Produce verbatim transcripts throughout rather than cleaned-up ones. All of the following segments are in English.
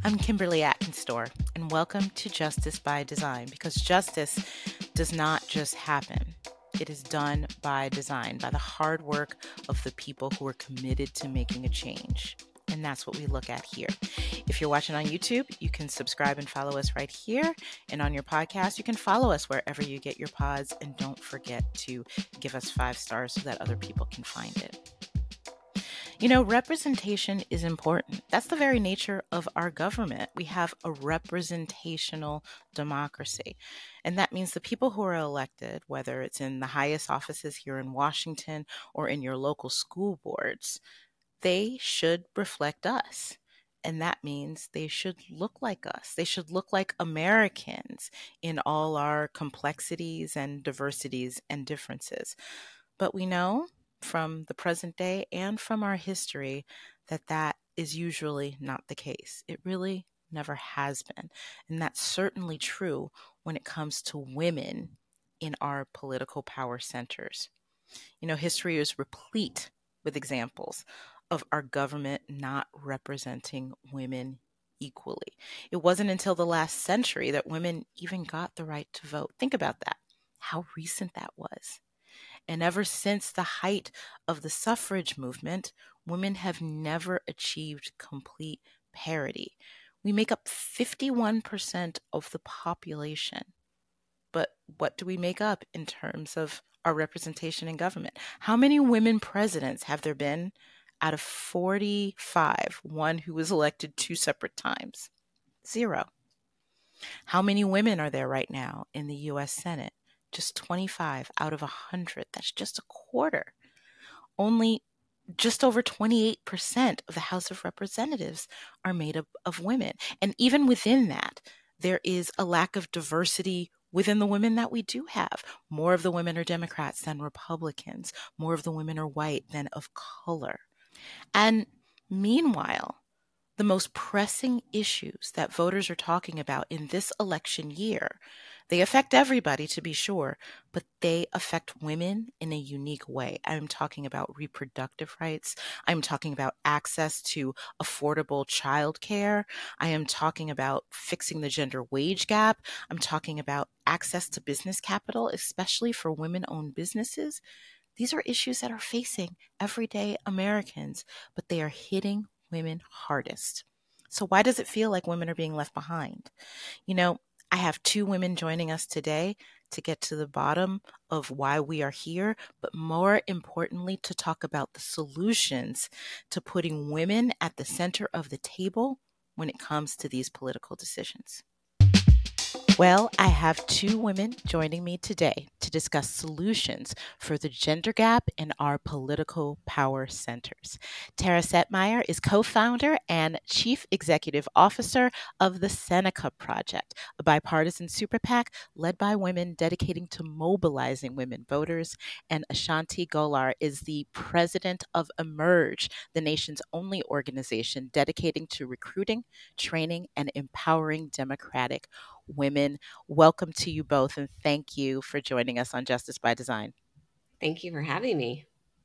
I'm Kimberly Atkinstor, and welcome to Justice by Design, because justice does not just happen. It is done by design, by the hard work of the people who are committed to making a change. And that's what we look at here. If you're watching on YouTube, you can subscribe and follow us right here. And on your podcast, you can follow us wherever you get your pods. And don't forget to give us five stars so that other people can find it. You know, representation is important. That's the very nature of our government. We have a representational democracy. And that means the people who are elected, whether it's in the highest offices here in Washington or in your local school boards, they should reflect us. And that means they should look like us. They should look like Americans in all our complexities and diversities and differences. But we know from the present day and from our history that that is usually not the case. It really never has been. And that's certainly true when it comes to women in our political power centers. You know, history is replete with examples of our government not representing women equally. It wasn't until the last century that women even got the right to vote. Think about that, how recent that was. And ever since the height of the suffrage movement, women have never achieved complete parity. We make up fifty-one percent of the population. But what do we make up in terms of our representation in government? How many women presidents have there been out of forty-five? One who was elected two separate times. Zero. How many women are there right now in the U S Senate? Just twenty-five out of one hundred. That's just a quarter. Only just over twenty-eight percent of the House of Representatives are made up of women. And even within that, there is a lack of diversity within the women that we do have. More of the women are Democrats than Republicans. More of the women are white than of color. And meanwhile, the most pressing issues that voters are talking about in this election year, they affect everybody, to be sure, but they affect women in a unique way. I'm talking about reproductive rights. I'm talking about access to affordable childcare. I am talking about fixing the gender wage gap. I'm talking about access to business capital, especially for women-owned businesses. These are issues that are facing everyday Americans, but they are hitting women hardest. So why does it feel like women are being left behind? You know, I have two women joining us today to get to the bottom of why we are here, but more importantly, to talk about the solutions to putting women at the center of the table when it comes to these political decisions. Well, I have two women joining me today to discuss solutions for the gender gap in our political power centers. Tara Setmeyer is co-founder and chief executive officer of the Seneca Project, a bipartisan super PAC led by women dedicating to mobilizing women voters. And Ashanti Golar is the president of Emerge, the nation's only organization dedicating to recruiting, training, and empowering Democratic women. Welcome to you both, and thank you for joining us on Justice by Design. Thank you for having me.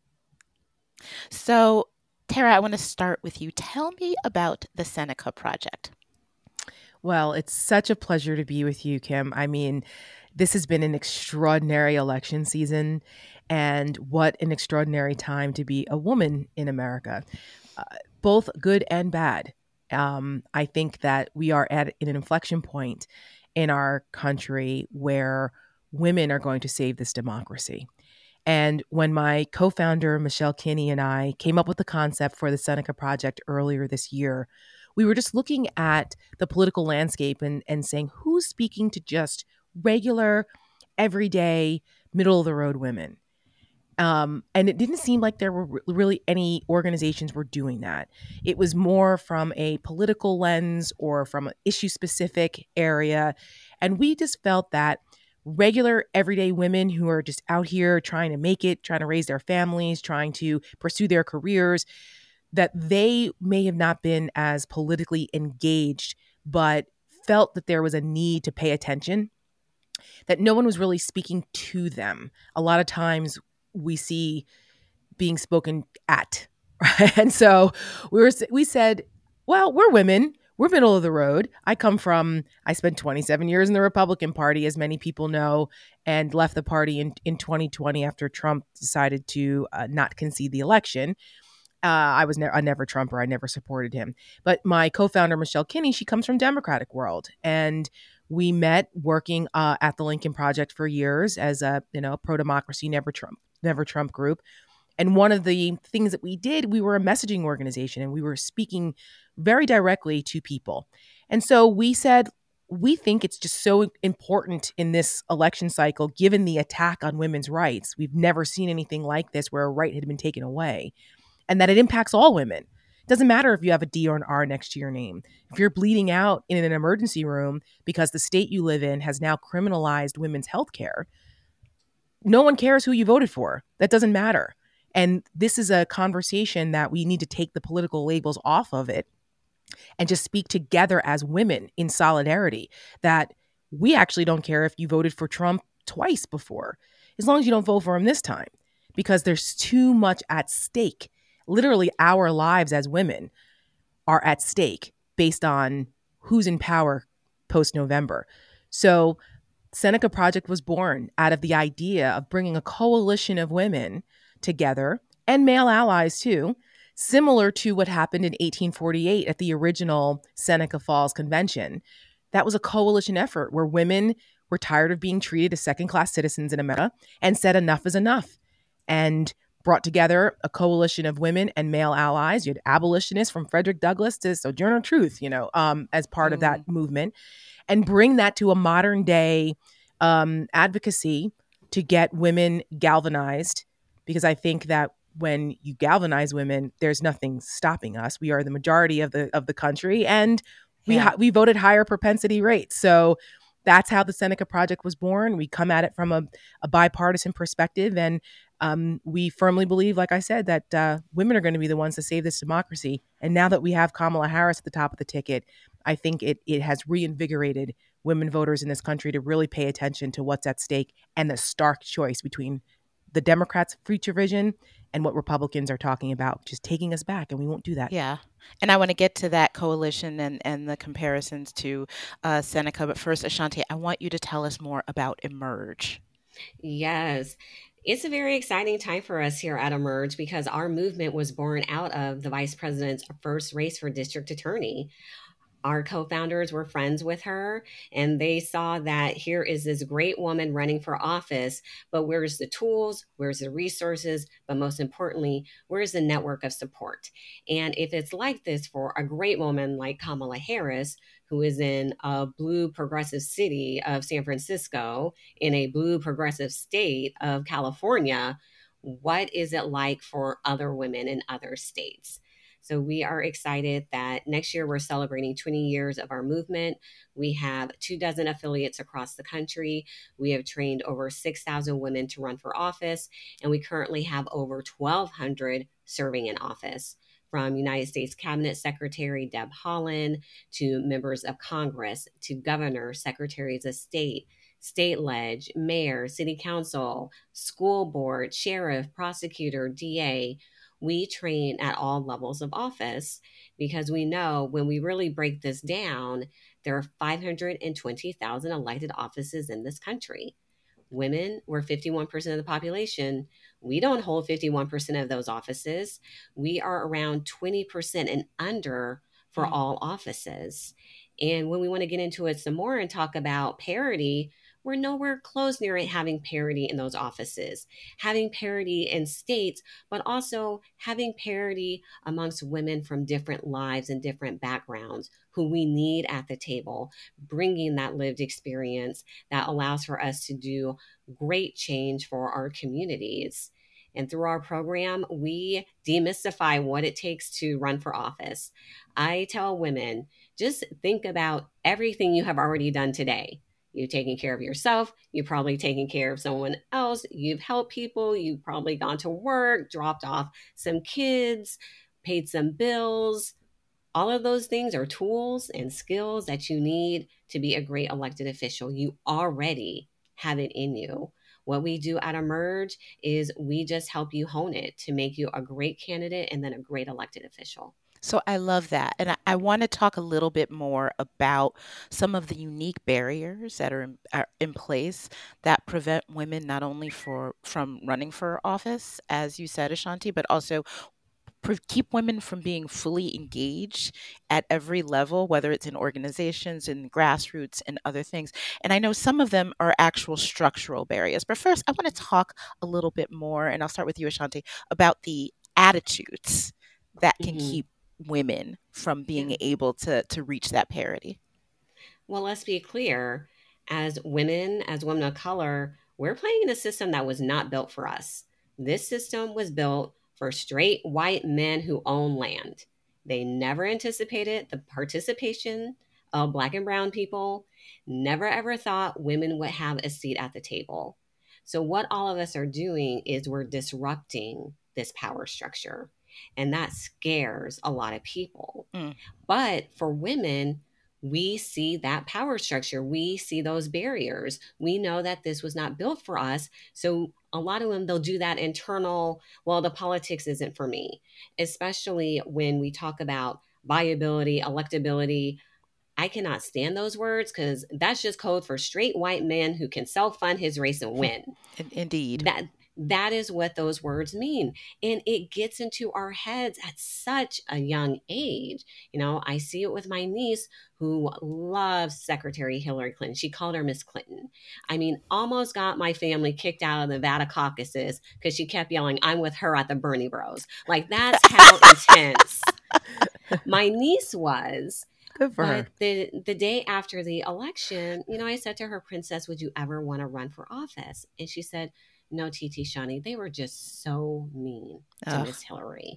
So, Tara, I want to start with you. Tell me about the Seneca Project. Well, it's such a pleasure to be with you, Kim. I mean, this has been an extraordinary election season, and what an extraordinary time to be a woman in America, uh, both good and bad. Um, I think that we are at an inflection point in our country where women are going to save this democracy. And when my co-founder, Michelle Kinney, and I came up with the concept for the Seneca Project earlier this year, we were just looking at the political landscape and, and saying, who's speaking to just regular, everyday, middle-of-the-road women? Um, and it didn't seem like there were really any organizations were doing that. It was more from a political lens or from an issue-specific area. And we just felt that regular, everyday women who are just out here trying to make it, trying to raise their families, trying to pursue their careers, that they may have not been as politically engaged, but felt that there was a need to pay attention, that no one was really speaking to them. A lot of times we see being spoken at, right? And so we were, we said, well, we're women. we're middle of the road. I come from, I spent twenty-seven years in the Republican Party, as many people know, and left the party in, in twenty twenty after Trump decided to uh, not concede the election. Uh, I was ne- a never Trumper. I never supported him. But my co-founder, Michelle Kinney, she comes from Democratic world. And we met working uh, at the Lincoln Project for years as a, you know, pro-democracy, never Trump, never Trump group. And one of the things that we did, we were a messaging organization and we were speaking very directly to people. And so we said, we think it's just so important in this election cycle, given the attack on women's rights. We've never seen anything like this where a right had been taken away, and that it impacts all women. It doesn't matter if you have a D or an R next to your name. If you're bleeding out in an emergency room because the state you live in has now criminalized women's health care, no one cares who you voted for. That doesn't matter. And this is a conversation that we need to take the political labels off of it and just speak together as women in solidarity, that we actually don't care if you voted for Trump twice before, as long as you don't vote for him this time, because there's too much at stake. Literally, our lives as women are at stake based on who's in power post-November. So Seneca Project was born out of the idea of bringing a coalition of women together, and male allies too, similar to what happened in eighteen forty-eight at the original Seneca Falls Convention. That was a coalition effort where women were tired of being treated as second-class citizens in America and said enough is enough, and brought together a coalition of women and male allies. You had abolitionists from Frederick Douglass to Sojourner Truth, you know, um, as part mm. of that movement, and bring that to a modern day um, advocacy to get women galvanized. Because I think that when you galvanize women, there's nothing stopping us. We are the majority of the of the country, and we yeah. ha- we voted higher propensity rates. So that's how the Seneca Project was born. We come at it from a, a bipartisan perspective, and um, we firmly believe, like I said, that uh, women are going to be the ones to save this democracy. And now that we have Kamala Harris at the top of the ticket, I think it it has reinvigorated women voters in this country to really pay attention to what's at stake and the stark choice between the Democrats' future vision and what Republicans are talking about, just taking us back, and we won't do that. Yeah. And I want to get to that coalition and, and the comparisons to uh, Seneca. But first, Ashanti, I want you to tell us more about Emerge. Yes. It's a very exciting time for us here at Emerge because our movement was born out of the vice president's first race for district attorney. Our co-founders were friends with her, and they saw that here is this great woman running for office, but where's the tools, where's the resources, but most importantly, where's the network of support? And if it's like this for a great woman like Kamala Harris, who is in a blue progressive city of San Francisco, in a blue progressive state of California, what is it like for other women in other states? So we are excited that next year we're celebrating twenty years of our movement. We have two dozen affiliates across the country. We have trained over six thousand women to run for office, and we currently have over twelve hundred serving in office, from United States Cabinet Secretary Deb Haaland to members of Congress, to governors, secretaries of state, state ledge, mayor, city council, school board, sheriff, prosecutor, D A. We train at all levels of office because we know when we really break this down, there are five hundred twenty thousand elected offices in this country. Women were fifty-one percent of the population. We don't hold fifty-one percent of those offices. We are around twenty percent and under for mm. all offices. And when we want to get into it some more and talk about parity, we're nowhere close near it having parity in those offices, having parity in states, but also having parity amongst women from different lives and different backgrounds who we need at the table, bringing that lived experience that allows for us to do great change for our communities. And through our program, we demystify what it takes to run for office. I tell women, just think about everything you have already done today. You've taken care of yourself. You've probably taken care of someone else. You've helped people. You've probably gone to work, dropped off some kids, paid some bills. All of those things are tools and skills that you need to be a great elected official. You already have it in you. What we do at Emerge is we just help you hone it to make you a great candidate and then a great elected official. So I love that. And I, I want to talk a little bit more about some of the unique barriers that are in, are in place that prevent women not only for from running for office, as you said, Ashanti, but also pre- keep women from being fully engaged at every level, whether it's in organizations, in grassroots, and other things. And I know some of them are actual structural barriers. But first, I want to talk a little bit more, and I'll start with you, Ashanti, about the attitudes that can Hmm. keep women from being Yeah. able to to reach that parity. Well, let's be clear. As women, as women of color, we're playing in a system that was not built for us. This system was built for straight white men who own land. They never anticipated the participation of Black and Brown people, never ever thought women would have a seat at the table. So, what all of us are doing is we're disrupting this power structure, and that scares a lot of people. Mm, But for women, we see that power structure. We see those barriers. We know that this was not built for us. So a lot of them, they'll do that internal, well, the politics isn't for me, especially when we talk about viability, electability. I cannot stand those words because that's just code for straight white men who can self fund his race and win. in- indeed. that that is what those words mean, and it gets into our heads at such a young age. You know, I see it with my niece who loves Secretary Hillary Clinton. She called her Miss Clinton. I mean, almost got my family kicked out of the Nevada caucuses because she kept yelling, I'm with her at the Bernie Bros. Like, that's how intense my niece was. Good for But her. the the day after the election, you know, I said to her, Princess, would you ever want to run for office? And she said, no, T T Shani, they were just so mean to Ugh. Miss Hillary.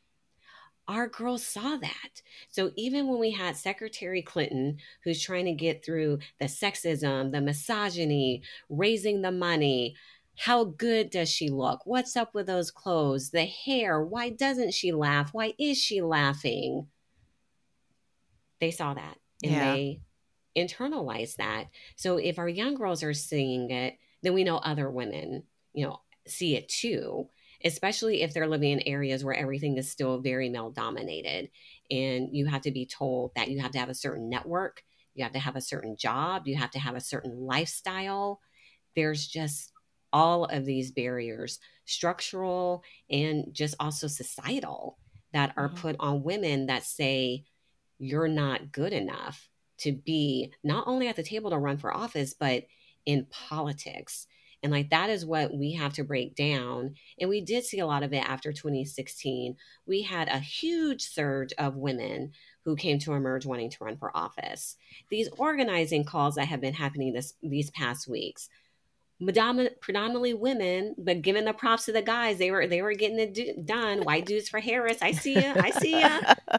Our girls saw that. So even when we had Secretary Clinton, who's trying to get through the sexism, the misogyny, raising the money, how good does she look? What's up with those clothes? The hair? Why doesn't she laugh? Why is she laughing? They saw that and Yeah. they internalized that. So if our young girls are seeing it, then we know other women, you know, see it too, especially if they're living in areas where everything is still very male dominated. And you have to be told that you have to have a certain network, you have to have a certain job, you have to have a certain lifestyle. There's just all of these barriers, structural and just also societal, that are Mhm. put on women that say, you're not good enough to be not only at the table to run for office, but in politics. And like that is what we have to break down. And we did see a lot of it after twenty sixteen. We had a huge surge of women who came to emerge wanting to run for office. These organizing calls that have been happening this these past weeks, predomin- predominantly women, but given the props to the guys, they were they were getting it do- done. White dudes for Harris. I see ya. I see ya.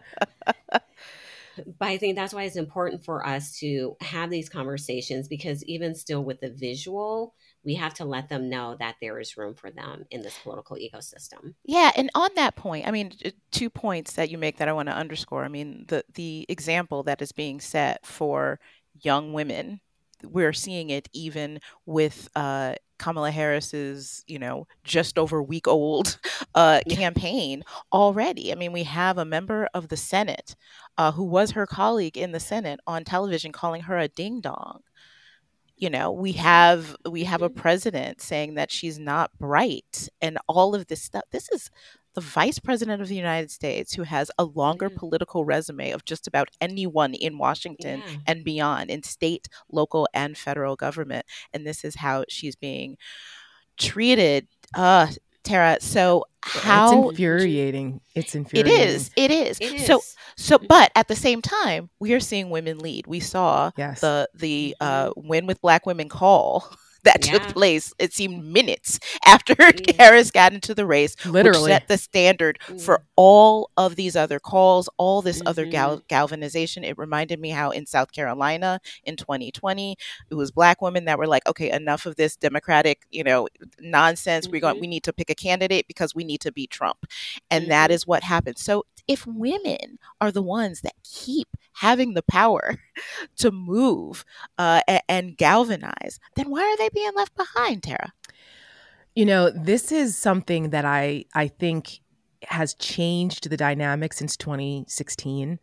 But I think that's why it's important for us to have these conversations, because even still with the visual, we have to let them know that there is room for them in this political ecosystem. Yeah, and on that point, I mean, t- two points that you make that I want to underscore. I mean, the the example that is being set for young women, we're seeing it even with uh, Kamala Harris's, you know, just over week old uh, Yeah. campaign already. I mean, we have a member of the Senate uh, who was her colleague in the Senate on television calling her a ding dong. You know, we have we have a Mhm. president saying that she's not bright and all of this stuff. This is the vice president of the United States who has a longer Yeah. political resume of just about anyone in Washington Yeah. and beyond, in state, local, and federal government. And this is how she's being treated. Uh Tara, so It's how Mhm. infuriating. It's it infuriating. is. It is. It So is. so Mhm. but at the same time, we are seeing women lead. We saw Yes. the the uh Mhm. Win with Black Women call that took Yeah. place. It seemed minutes after Yeah. Harris got into the race, which Literally. set the standard Yeah. for all of these other calls, all this other gal- Mhm. galvanization. It reminded me how in South Carolina in twenty twenty, it was Black women that were like, okay, enough of this Democratic, you know, nonsense. We're going, we Mhm. need to pick a candidate because we need to beat Trump. And that Mhm. is what happened. So if women are the ones that keep having the power to move uh, a- and galvanize, then why are they being left behind, Tara? You know, this is something that I I think has changed the dynamic since twenty sixteen.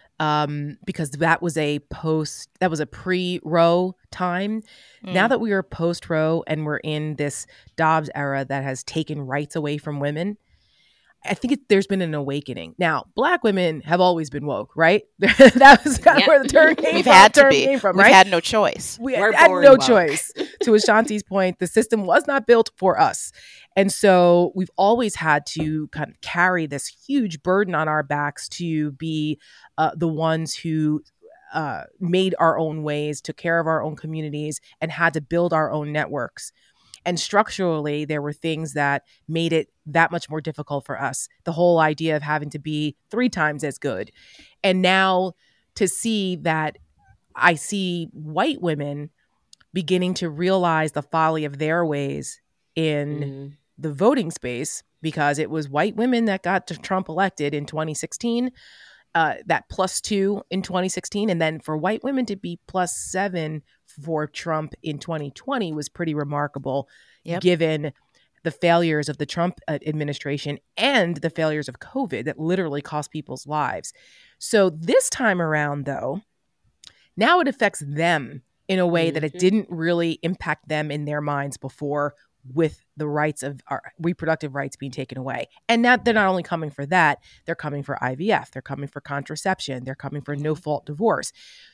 Um, because that was a post, that was a pre-Roe time. Mm. Now that we are post-Roe and we're in this Dobbs era that has taken rights away from women, I think it, there's been an awakening. Now, Black women have always been woke, right? That was kind yeah. of where the term came We've from. had to term be. Came from, We've right? had no choice. We We're had born no woke. choice. To Ashanti's point, the system was not built for us. And so we've always had to kind of carry this huge burden on our backs to be uh, the ones who uh, made our own ways, took care of our own communities, and had to build our own networks. And structurally, there were things that made it that much more difficult for us. The whole idea of having to be three times as good. And now to see that I see white women beginning to realize the folly of their ways in mm. the voting space, because it was white women that got Trump elected in twenty sixteen, uh, that plus two in twenty sixteen. And then for white women to be plus seven for Trump in twenty twenty was pretty remarkable, yep. given the failures of the Trump administration and the failures of COVID that literally cost people's lives. So this time around, though, now it affects them in a way mm-hmm. that it didn't really impact them in their minds before, with the rights of our reproductive rights being taken away. And now they're not only coming for that, they're coming for I V F, they're coming for contraception, they're coming for no-fault divorce.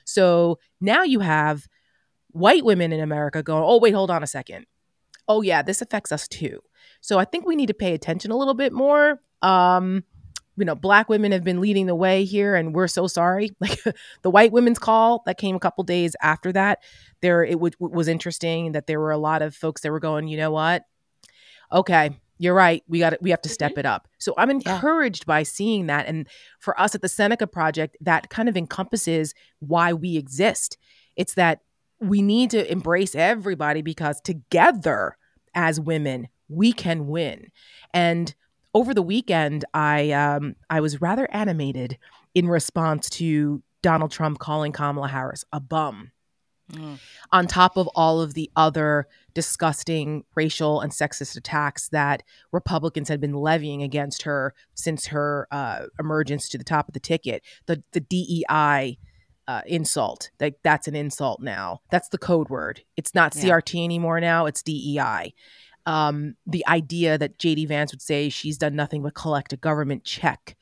So now you have white women in America going, oh, wait, hold on a second. Oh, yeah, this affects us too. So I think we need to pay attention a little bit more. Um, you know, Black women have been leading the way here, and we're so sorry. Like the white women's call that came a couple days after that, there it w- was interesting that there were a lot of folks that were going, you know what? Okay, you're right. We got we have to step it up. So I'm encouraged yeah. by seeing that. And for us at the Seneca Project, that kind of encompasses why we exist. It's that we need to embrace everybody, because together as women, we can win. And over the weekend, I um, I was rather animated in response to Donald Trump calling Kamala Harris a bum. Mm. On top of all of the other disgusting racial and sexist attacks that Republicans had been levying against her since her uh, emergence to the top of the ticket, the the D E I uh, insult, like that's an insult now. That's the code word. It's not yeah. C R T anymore now. It's D E I. Um, the idea that J D Vance would say she's done nothing but collect a government check.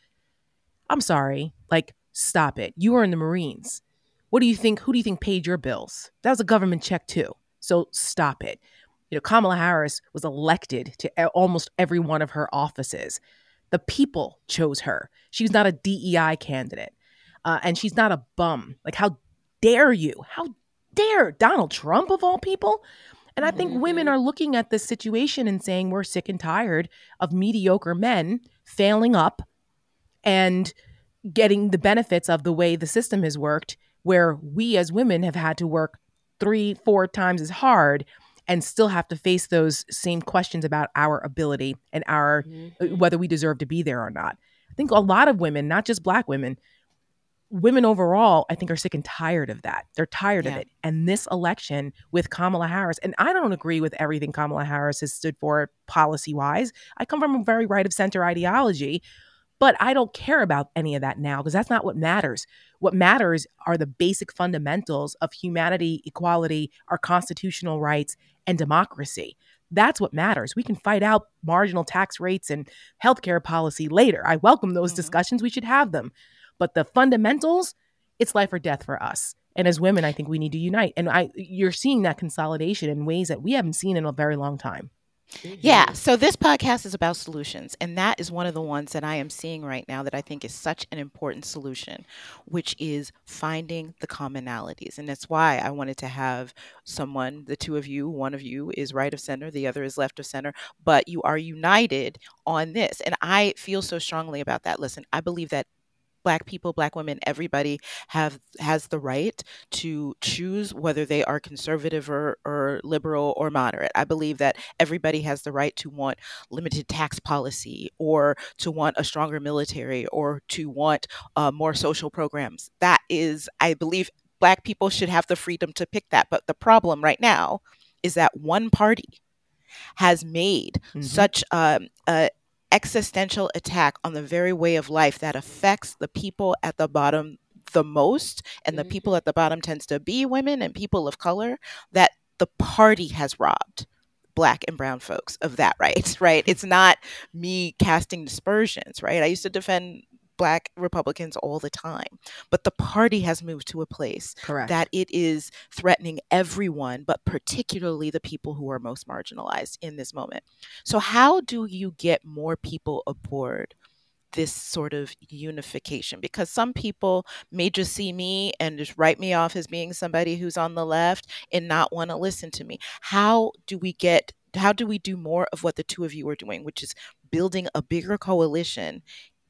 I'm sorry, like stop it. You were in the Marines. What do you think? Who do you think paid your bills? That was a government check too. So stop it. You know, Kamala Harris was elected to almost every one of her offices. The people chose her. She's not a D E I candidate. Uh, and she's not a bum. Like, how dare you? How dare Donald Trump of all people? And I think mm-hmm. women are looking at this situation and saying we're sick and tired of mediocre men failing up and getting the benefits of the way the system has worked, where we as women have had to work three, four times as hard and still have to face those same questions about our ability and our mm-hmm. whether we deserve to be there or not. I think a lot of women, not just Black women, women overall, I think, are sick and tired of that. They're tired yeah. of it. And this election with Kamala Harris, and I don't agree with everything Kamala Harris has stood for policy-wise. I come from a very right-of-center ideology, but I don't care about any of that now, because that's not what matters. What matters are the basic fundamentals of humanity, equality, our constitutional rights, and democracy. That's what matters. We can fight out marginal tax rates and healthcare policy later. I welcome those mm-hmm. discussions. We should have them. But the fundamentals, it's life or death for us. And as women, I think we need to unite. And I, you're seeing that consolidation in ways that we haven't seen in a very long time. Yeah. So this podcast is about solutions. And that is one of the ones that I am seeing right now that I think is such an important solution, which is finding the commonalities. And that's why I wanted to have someone, the two of you, one of you is right of center, the other is left of center, but you are united on this. And I feel so strongly about that. Listen, I believe that Black people, Black women, everybody have has the right to choose whether they are conservative or, or liberal or moderate. I believe that everybody has the right to want limited tax policy, or to want a stronger military, or to want uh, more social programs. That is, I believe Black people should have the freedom to pick that. But the problem right now is that one party has made mm-hmm. such um, a existential attack on the very way of life that affects the people at the bottom the most, and the Mhm. people at the bottom tends to be women and people of color, that the party has robbed Black and brown folks of that right, right? It's not me casting dispersions, right? I used to defend Black Republicans all the time, but the party has moved to a place Correct. that it is threatening everyone, but particularly the people who are most marginalized in this moment. So how do you get more people aboard this sort of unification? Because some people may just see me and just write me off as being somebody who's on the left and not want to listen to me. How do we get how do we do more of what the two of you are doing, which is building a bigger coalition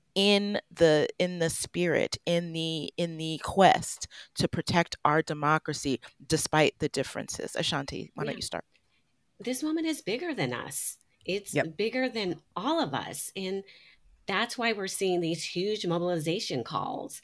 in the in the spirit, in the in the quest to protect our democracy despite the differences? Ashanti, why don't Yeah. you start? This moment is bigger than us. It's Yep. bigger than all of us. And that's why we're seeing these huge mobilization calls.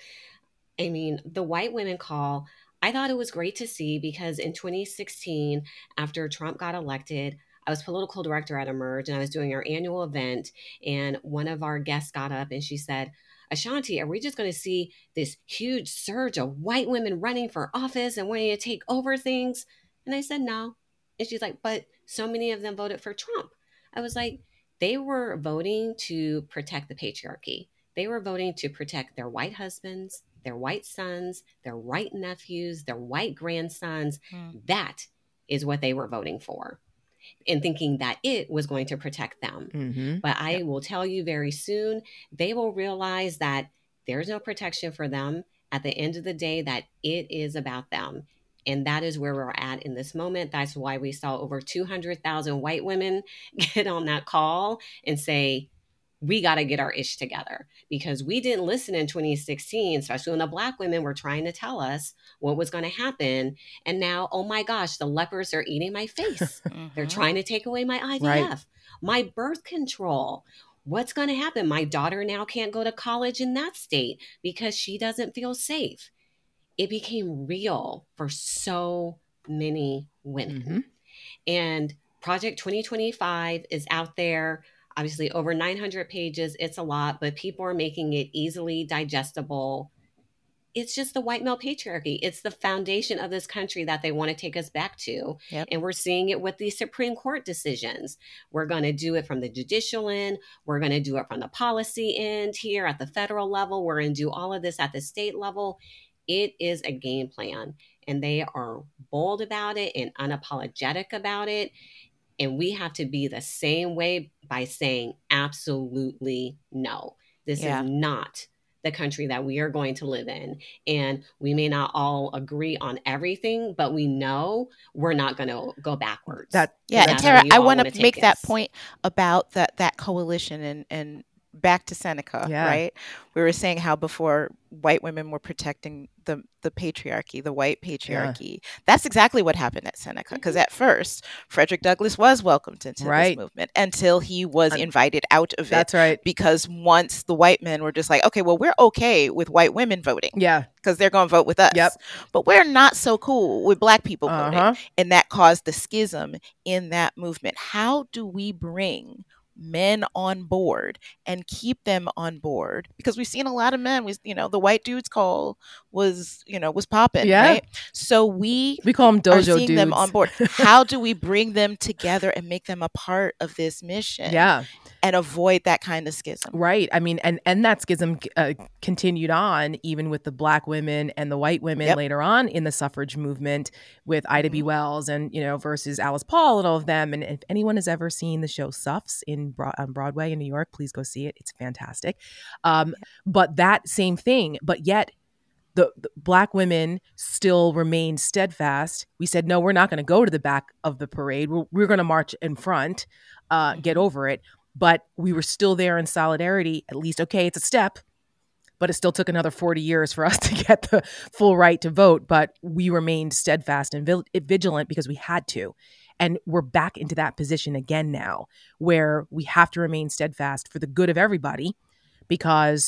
I mean, the white women call, I thought it was great to see because in twenty sixteen, after Trump got elected, I was political director at Emerge and I was doing our annual event. And one of our guests got up and she said, Ashanti, are we just going to see this huge surge of white women running for office and wanting to take over things? And I said, no. And she's like, but so many of them voted for Trump. I was like, they were voting to protect the patriarchy. They were voting to protect their white husbands, their white sons, their white nephews, their white grandsons. Mm. That is what they were voting for, and thinking that it was going to protect them. Mm-hmm. But I will tell you very soon, they will realize that there's no protection for them. At the end of the day, that it is about them. And that is where we're at in this moment. That's why we saw over two hundred thousand white women get on that call and say, we got to get our ish together, because we didn't listen in twenty sixteen, especially when the Black women were trying to tell us what was going to happen. And now, oh my gosh, the lepers are eating my face. Mm-hmm. They're trying to take away my I V F, Right. my birth control. What's going to happen? My daughter now can't go to college in that state because she doesn't feel safe. It became real for so many women. Mm-hmm. And Project twenty twenty-five is out there. Obviously, over nine hundred pages. It's a lot, but people are making it easily digestible. It's just the white male patriarchy. It's the foundation of this country that they want to take us back to. Yep. And we're seeing it with these Supreme Court decisions. We're going to do it from the judicial end. We're going to do it from the policy end here at the federal level. We're going to do all of this at the state level. It is a game plan, and they are bold about it and unapologetic about it. And we have to be the same way by saying absolutely no. This Yeah. is not the country that we are going to live in. And we may not all agree on everything, but we know we're not going to go backwards. That Yeah, and that's Tara, where you I all want wanna to make take that us. point about that that coalition and and back to Seneca, Yeah. right? We were saying how before white women were protecting the the patriarchy, the white patriarchy. That's exactly what happened at Seneca. Because Mhm. at first, Frederick Douglass was welcomed into Right. this movement until he was Un- invited out of it. That's right. Because once the white men were just like, okay, well, we're okay with white women voting Yeah. because they're going to vote with us. Yep. But we're not so cool with Black people voting. Uh-huh. And that caused the schism in that movement. How do we bring men on board and keep them on board? Because we've seen a lot of men with, you know, the white dudes call was, you know, was popping, Yeah. right? So we We call them are dojo seeing dudes. them on board. How do we bring them together and make them a part of this mission? Yeah. And avoid that kind of schism. Right. I mean, and and that schism uh, continued on even with the Black women and the white women Yep. later on in the suffrage movement with Ida B. Mhm. Wells and, you know, versus Alice Paul and all of them. And if anyone has ever seen the show Suffs in Bro- on Broadway in New York, please go see it. It's fantastic. Um, but that same thing, but yet the, the Black women still remained steadfast. We said, no, we're not going to go to the back of the parade. We're, we're going to march in front, uh, get Mhm. over it. But we were still there in solidarity. At least, okay, it's a step, but it still took another forty years for us to get the full right to vote. But we remained steadfast and vil- vigilant because we had to. And we're back into that position again now, where we have to remain steadfast for the good of everybody, because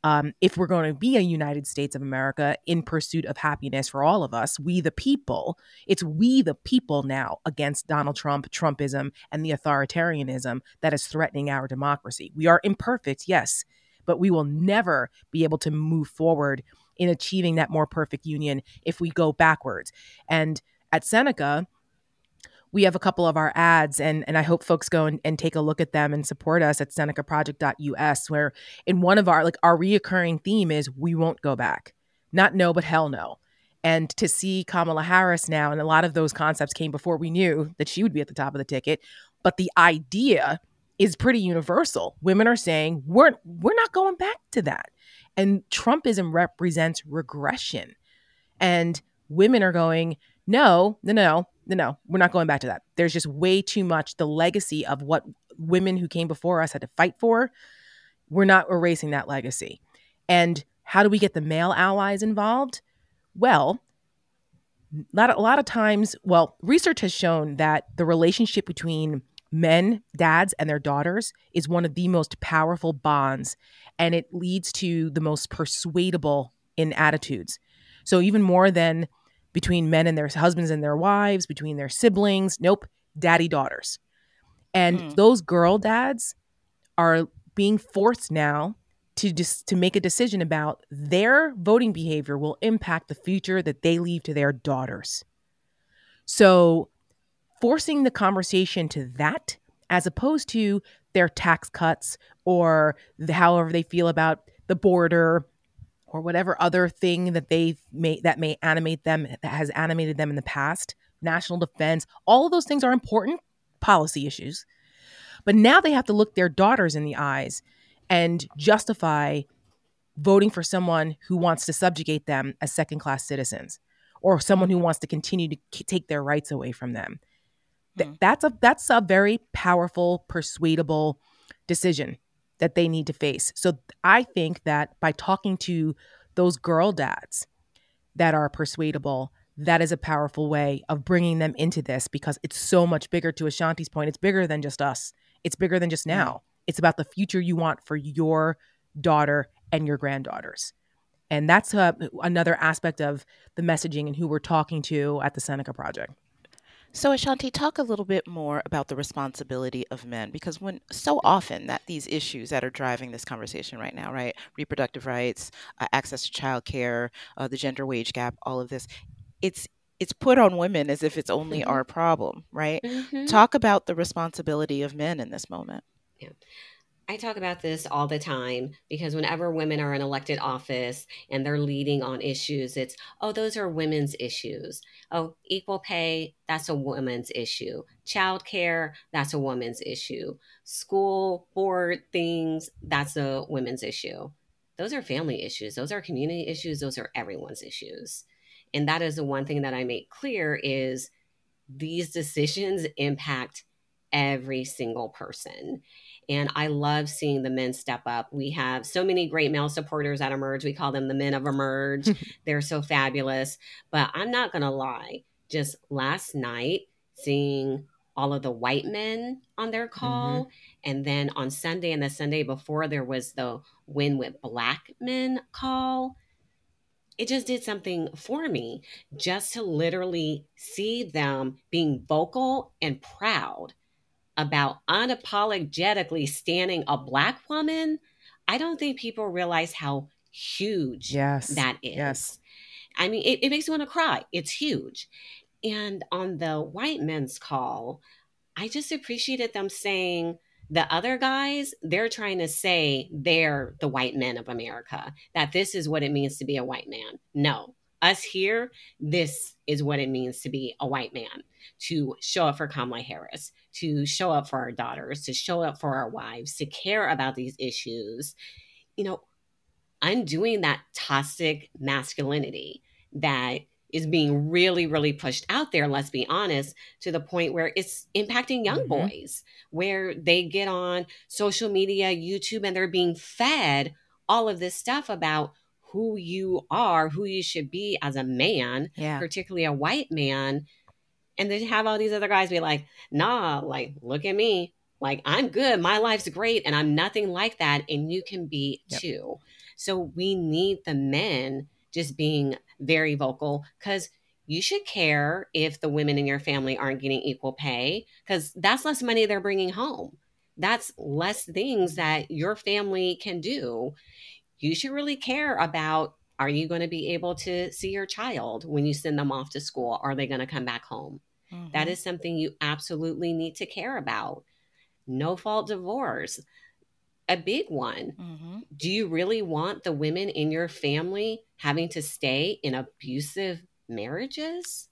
Um, if we're going to be a United States of America in pursuit of happiness for all of us, we the people, it's we the people now against Donald Trump, Trumpism, and the authoritarianism that is threatening our democracy. We are imperfect, yes, but we will never be able to move forward in achieving that more perfect union if we go backwards. And at Seneca, we have a couple of our ads, and, and I hope folks go and, and take a look at them and support us at seneca project dot u s, where in one of our, like our reoccurring theme is we won't go back. Not no, but hell no. And to see Kamala Harris now, and a lot of those concepts came before we knew that she would be at the top of the ticket, but the idea is pretty universal. Women are saying, we're, we're not going back to that. And Trumpism represents regression. And women are going, no, no, no, no, no, we're not going back to that. There's just way too much the legacy of what women who came before us had to fight for. We're not erasing that legacy. And how do we get the male allies involved? Well, a lot of, a lot of times, well, research has shown that the relationship between men, dads, and their daughters is one of the most powerful bonds, and it leads to the most persuadable in attitudes. So even more than between men and their husbands and their wives, between their siblings, nope, daddy daughters. And mm. those girl dads are being forced now to just to make a decision about their voting behavior will impact the future that they leave to their daughters. So forcing the conversation to that, as opposed to their tax cuts or the, however they feel about the border or whatever other thing that they may that may animate them, that has animated them in the past, national defense, all of those things are important policy issues. But now they have to look their daughters in the eyes and justify voting for someone who wants to subjugate them as second-class citizens, or someone who wants to continue to k- take their rights away from them. Th- mm. That's a that's a very powerful, persuadable decision that they need to face. So I think that by talking to those girl dads that are persuadable, that is a powerful way of bringing them into this, because it's so much bigger. To Ashanti's point, it's bigger than just us. It's bigger than just now. It's about the future you want for your daughter and your granddaughters. And that's uh, another aspect of the messaging and who we're talking to at the Seneca Project. So Ashanti, talk a little bit more about the responsibility of men, because when so often that these issues that are driving this conversation right now, right, reproductive rights, uh, access to childcare, uh, the gender wage gap, all of this, it's it's put on women as if it's only mm-hmm. our problem, right? Mm-hmm. Talk about the responsibility of men in this moment. Yeah. I talk about this all the time, because whenever women are in elected office and they're leading on issues, it's, oh, those are women's issues. Oh, equal pay, that's a woman's issue. Childcare, that's a woman's issue. School board things, that's a women's issue. Those are family issues. Those are community issues. Those are everyone's issues. And that is the one thing that I make clear is these decisions impact every single person. And I love seeing the men step up. We have so many great male supporters at Emerge. We call them the men of Emerge. They're so fabulous. But I'm not going to lie. Just last night, seeing all of the white men on their call. Mm-hmm. And then on Sunday and the Sunday before, there was the Win with Black Men call. It just did something for me, just to literally see them being vocal and proud about unapologetically standing a Black woman. I don't think people realize how huge yes. that is. Yes. I mean, it, it makes me want to cry. It's huge. And on the white men's call, I just appreciated them saying, the other guys, they're trying to say they're the white men of America, that this is what it means to be a white man. No. Us here, this is what it means to be a white man, to show up for Kamala Harris, to show up for our daughters, to show up for our wives, to care about these issues. You know, undoing that toxic masculinity that is being really, really pushed out there, let's be honest, to the point where it's impacting young mm-hmm. boys, where they get on social media, YouTube, and they're being fed all of this stuff about who you are, who you should be as a man, yeah. particularly a white man. And then have all these other guys be like, nah, like, look at me. Like, I'm good. My life's great. And I'm nothing like that. And you can be yep. too. So we need the men just being very vocal, because you should care if the women in your family aren't getting equal pay, because that's less money they're bringing home. That's less things that your family can do. You should really care about, are you going to be able to see your child when you send them off to school? Are they going to come back home? Mm-hmm. That is something you absolutely need to care about. No fault divorce, a big one. Mm-hmm. Do you really want the women in your family having to stay in abusive marriages?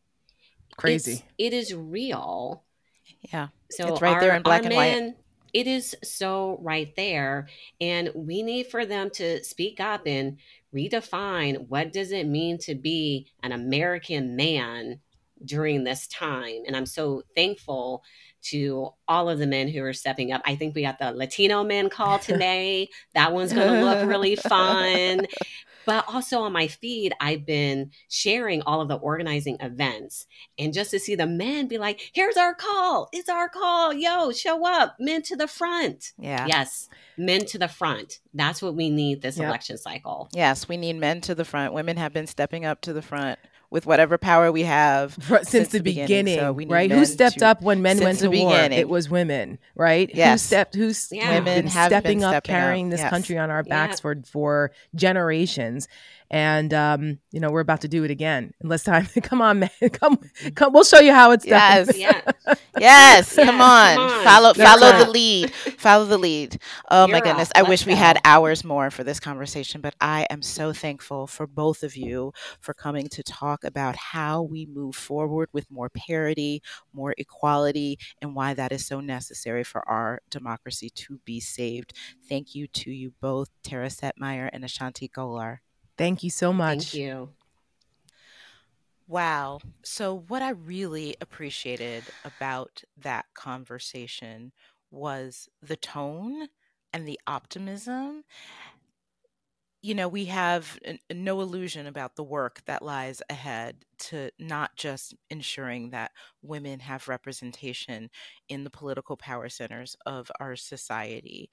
Crazy. It's, it is real. Yeah. So it's right our, there in black our and men, white. It is so right there. And we need for them to speak up and redefine, what does it mean to be an American man during this time. And I'm so thankful to all of the men who are stepping up. I think we got the Latino men call today. That one's going to look really fun. But also on my feed, I've been sharing all of the organizing events. And just to see the men be like, here's our call. It's our call. Yo, show up. Men to the front. Yeah. Yes. Men to the front. That's what we need this yep. election cycle. Yes. We need men to the front. Women have been stepping up to the front with whatever power we have since, since the, the beginning, beginning so we need right? Who stepped to, up when men went to war? Beginning. It was women, right? Yes. Who stepped? Who's yeah. women been have stepping been up, stepping carrying up. this yes. country on our backs yeah. for for generations. And um, you know, we're about to do it again in less time. Come on, man. Come, come. We'll show you how it's yes. done. Yeah. yes. yes. Come on. Come on. Follow, You're follow right. the lead. Follow the lead. Oh You're my goodness. I wish go. we had hours more for this conversation, but I am so thankful for both of you for coming to talk about how we move forward with more parity, more equality, and why that is so necessary for our democracy to be saved. Thank you to you both, Tara Setmeyer and Ashanti Golar. Thank you so much. Thank you. Wow. So what I really appreciated about that conversation was the tone and the optimism. You know, we have n- no illusion about the work that lies ahead to not just ensuring that women have representation in the political power centers of our society,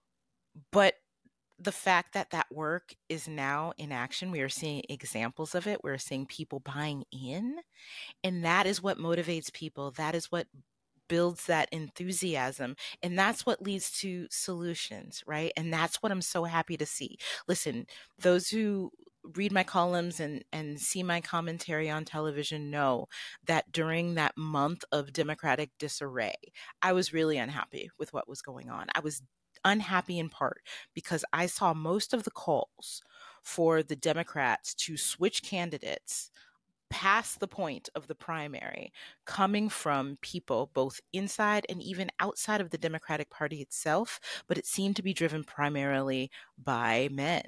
but the fact that that work is now in action, we are seeing examples of it. We're seeing people buying in, and that is what motivates people. That is what builds that enthusiasm, and that's what leads to solutions, right? And that's what I'm so happy to see. Listen, those who read my columns and, and see my commentary on television know that during that month of Democratic disarray, I was really unhappy with what was going on. I was unhappy in part because I saw most of the calls for the Democrats to switch candidates past the point of the primary coming from people both inside and even outside of the Democratic Party itself, but it seemed to be driven primarily by men,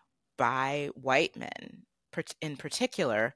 by white men in particular.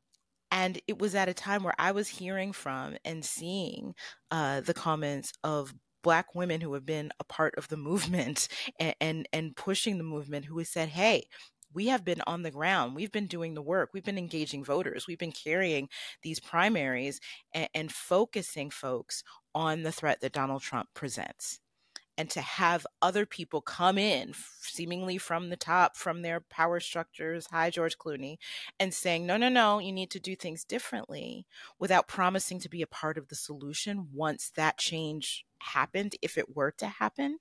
And it was at a time where I was hearing from and seeing uh, the comments of Black women who have been a part of the movement and, and, and pushing the movement, who has said, hey, we have been on the ground. We've been doing the work. We've been engaging voters. We've been carrying these primaries and, and focusing folks on the threat that Donald Trump presents. And to have other people come in seemingly from the top, from their power structures, hi, George Clooney, and saying, no, no, no, you need to do things differently without promising to be a part of the solution once that change happened, if it were to happen,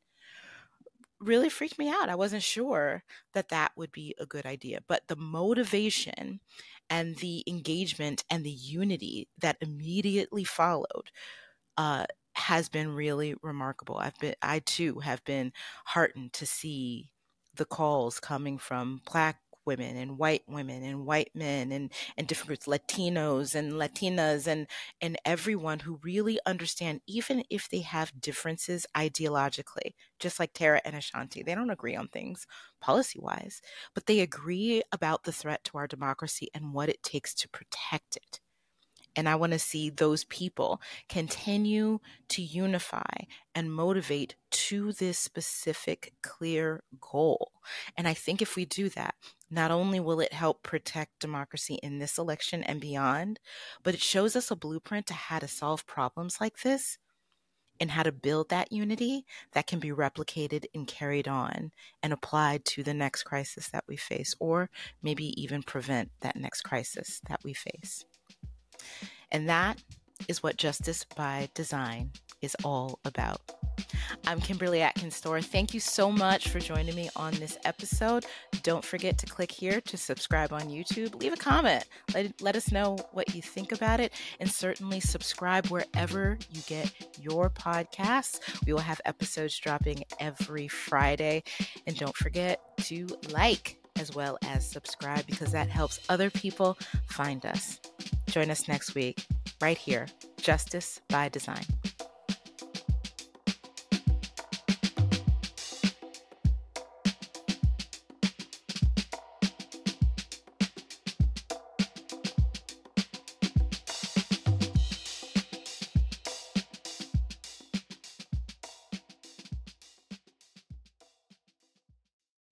really freaked me out. I wasn't sure that that would be a good idea. But the motivation and the engagement and the unity that immediately followed uh, has been really remarkable. I've been, I too have been heartened to see the calls coming from Black women and white women and white men and, and different groups, Latinos and Latinas and, and everyone who really understand, even if they have differences ideologically, just like Tara and Ashanti, they don't agree on things policy-wise, but they agree about the threat to our democracy and what it takes to protect it. And I want to see those people continue to unify and motivate to this specific, clear goal. And I think if we do that, not only will it help protect democracy in this election and beyond, but it shows us a blueprint to how to solve problems like this and how to build that unity that can be replicated and carried on and applied to the next crisis that we face, or maybe even prevent that next crisis that we face. And that is what Justice by Design is all about. I'm Kimberly Atkins-Storer. Thank you so much for joining me on this episode. Don't forget to click here to subscribe on YouTube. Leave a comment. Let, let us know what you think about it. And certainly subscribe wherever you get your podcasts. We will have episodes dropping every Friday. And don't forget to like as well as subscribe, because that helps other people find us. Join us next week right here, Justice by Design.